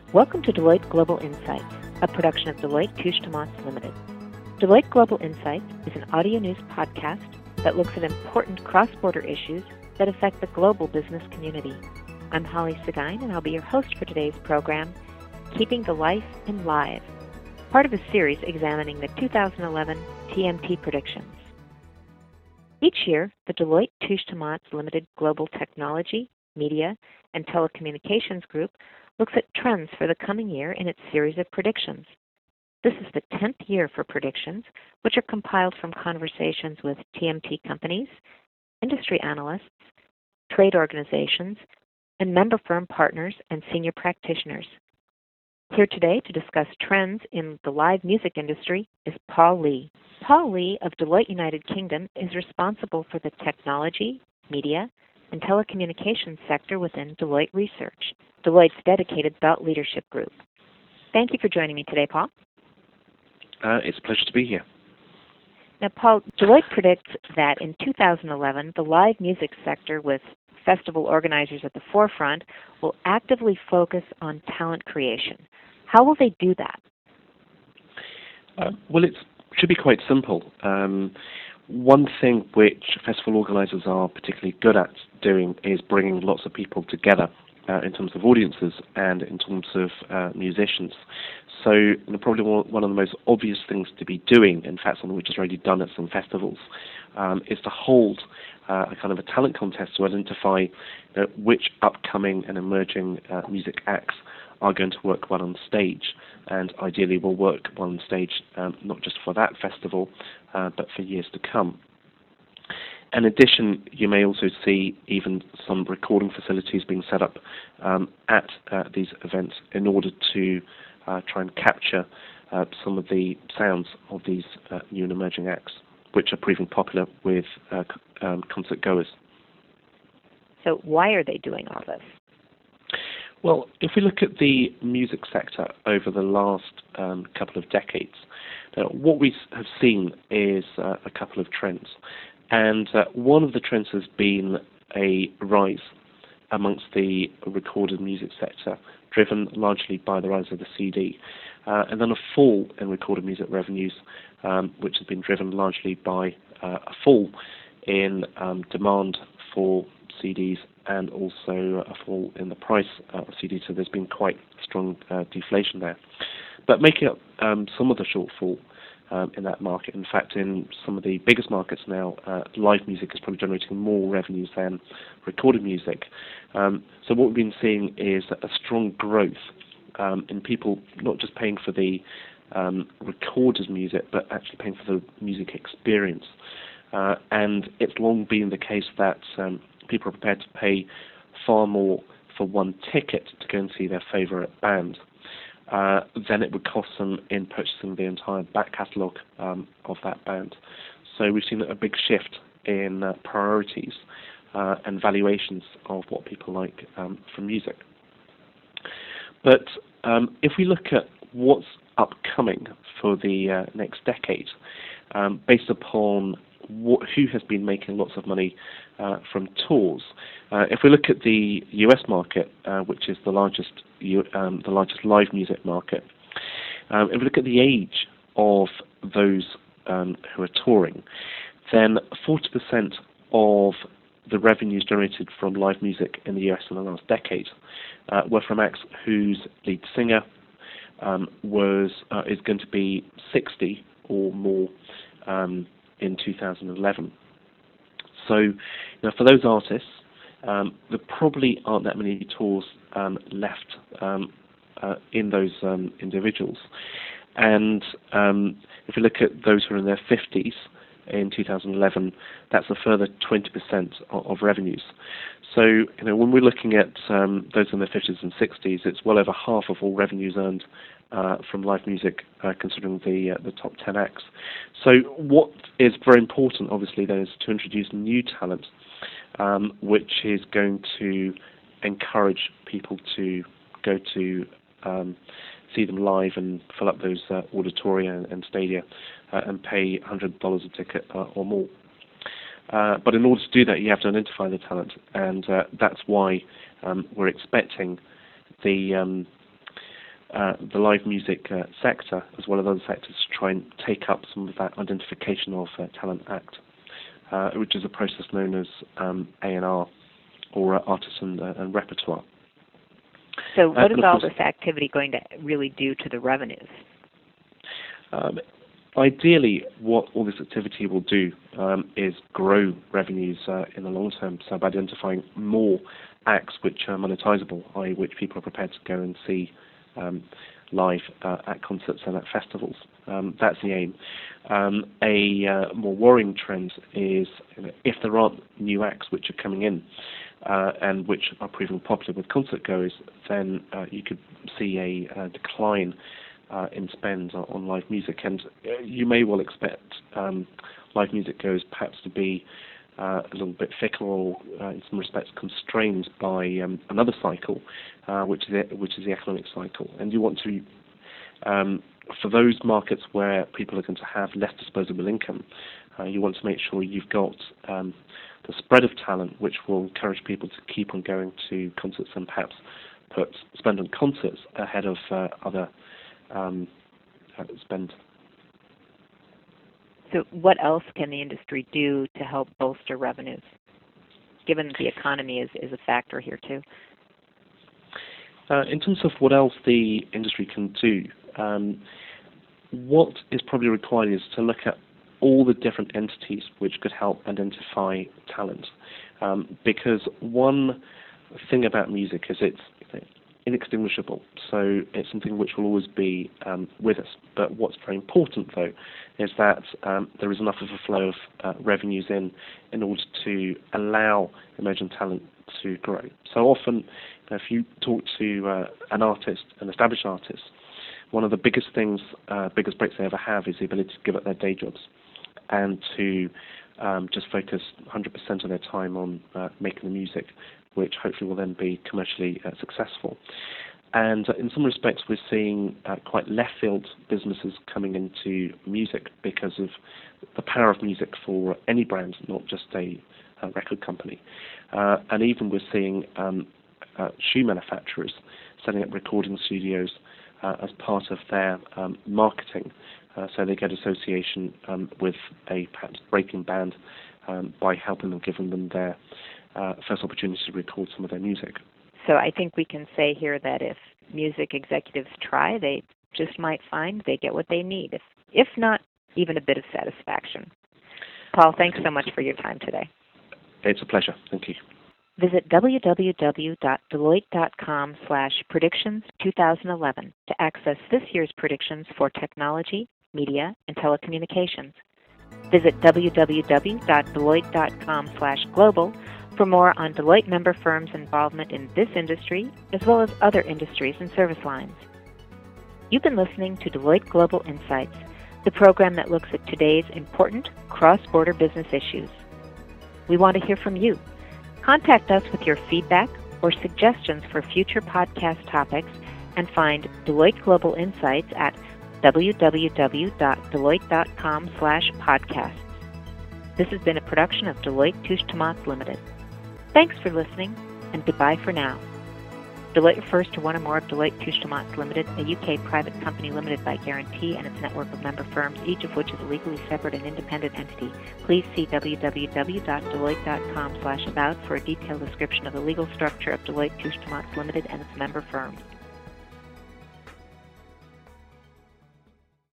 Welcome to Deloitte Global Insights, a production of Deloitte Touche Tohmatsu Limited. Deloitte Global Insights is an audio news podcast that looks at important cross-border issues that affect the global business community. I'm Holly Seguin, and I'll be your host for today's program, Keeping the Life in Live, part of a series examining the 2011 TMT predictions. Each year, the Deloitte Touche Tohmatsu Limited Global Technology, Media, and Telecommunications Group looks at trends for the coming year in its series of predictions. This is the 10th year for predictions, which are compiled from conversations with TMT companies, industry analysts, trade organizations, and member firm partners and senior practitioners. Here today to discuss trends in the live music industry is Paul Lee. Paul Lee of Deloitte United Kingdom is responsible for the technology, media, and telecommunications sector within Deloitte Research, Deloitte's dedicated thought leadership group. Thank you for joining me today, Paul. It's a pleasure to be here. Now, Paul, Deloitte predicts that in 2011, the live music sector, with festival organizers at the forefront, will actively focus on talent creation. How will they do that? Well, it should be quite simple. One thing which festival organizers are particularly good at doing is bringing lots of people together in terms of audiences and in terms of musicians. So probably one of the most obvious things to be doing, in fact something which is already done at some festivals, is to hold a kind of a talent contest to identify which upcoming and emerging music acts are going to work well on stage, and ideally will work well on stage not just for that festival, but for years to come. In addition, you may also see even some recording facilities being set up at these events in order to try and capture some of the sounds of these new and emerging acts, which are proving popular with concert goers. So why are they doing all this? Well, if we look at the music sector over the last couple of decades, what we have seen is a couple of trends. And one of the trends has been a rise amongst the recorded music sector, driven largely by the rise of the CD, and then a fall in recorded music revenues, which has been driven largely by a fall in demand for CDs and also a fall in the price of CDs. So there's been quite strong deflation there. But making up some of the shortfall in that market, in fact, in some of the biggest markets now, live music is probably generating more revenues than recorded music. So what we've been seeing is a strong growth in people not just paying for the recorded music, but actually paying for the music experience. And it's long been the case that people are prepared to pay far more for one ticket to go and see their favourite band than it would cost them in purchasing the entire back catalogue of that band. So we've seen a big shift in priorities and valuations of what people like from music. But if we look at what's upcoming for the next decade, based upon who has been making lots of money from tours. If we look at the US market, which is the largest live music market, if we look at the age of those who are touring, then 40% of the revenues generated from live music in the US in the last decade were from acts whose lead singer is going to be 60 or more in 2011. So, for those artists, there probably aren't that many tours left in those individuals. And if we look at those who are in their 50s in 2011, that's a further 20% of revenues. So, when we're looking at those in their 50s and 60s, it's well over half of all revenues earned from live music, considering the top 10 acts. So what is very important, obviously, then, is to introduce new talent, which is going to encourage people to go to see them live and fill up those auditoria and stadia and pay $100 a ticket or more. But in order to do that, you have to identify the talent, and that's why we're expecting the the live music sector, as well as other sectors, to try and take up some of that identification of talent act, which is a process known as A&R, or artists and repertoire. So what is all this activity going to really do to the revenues? Ideally, what all this activity will do is grow revenues in the long term, so by identifying more acts which are monetizable, i.e. which people are prepared to go and see live at concerts and at festivals. That's the aim. A more worrying trend is, if there aren't new acts which are coming in and which are proving popular with concert goers, then you could see a decline in spend on live music, and you may well expect live music goers perhaps to be a little bit fickle, or in some respects constrained by another cycle, which is the economic cycle. And you want to, for those markets where people are going to have less disposable income, you want to make sure you've got the spread of talent, which will encourage people to keep on going to concerts and perhaps put spend on concerts ahead of other spend. So what else can the industry do to help bolster revenues, given that the economy is a factor here too? In terms of what else the industry can do, what is probably required is to look at all the different entities which could help identify talent. Because one thing about music is it's inextinguishable, so it's something which will always be with us. But what's very important, though, is that there is enough of a flow of revenues in order to allow emerging talent to grow. So often, if you talk to an artist, an established artist, one of the biggest breaks they ever have is the ability to give up their day jobs and to just focus 100% of their time on making the music, which hopefully will then be commercially successful. And in some respects, we're seeing quite left-field businesses coming into music because of the power of music for any brand, not just a record company. And even we're seeing shoe manufacturers setting up recording studios as part of their marketing. So they get association with a perhaps breaking band by helping them, giving them their first opportunity to record some of their music. So I think we can say here that if music executives try, they just might find they get what they need, if not even a bit of satisfaction. Paul, thanks so much for your time today. It's a pleasure. Thank you. Visit www.deloitte.com/predictions2011 to access this year's predictions for technology, media, and telecommunications. Visit www.deloitte.com/global for more on Deloitte member firms' involvement in this industry, as well as other industries and service lines. You've been listening to Deloitte Global Insights, the program that looks at today's important cross-border business issues. We want to hear from you. Contact us with your feedback or suggestions for future podcast topics, and find Deloitte Global Insights at www.deloitte.com/podcasts. This has been a production of Deloitte Touche Tohmatsu Limited. Thanks for listening, and goodbye for now. Deloitte refers to one or more of Deloitte Touche Tohmatsu Limited, a UK private company limited by guarantee, and its network of member firms, each of which is a legally separate and independent entity. Please see www.deloitte.com/about for a detailed description of the legal structure of Deloitte Touche Tohmatsu Limited and its member firms.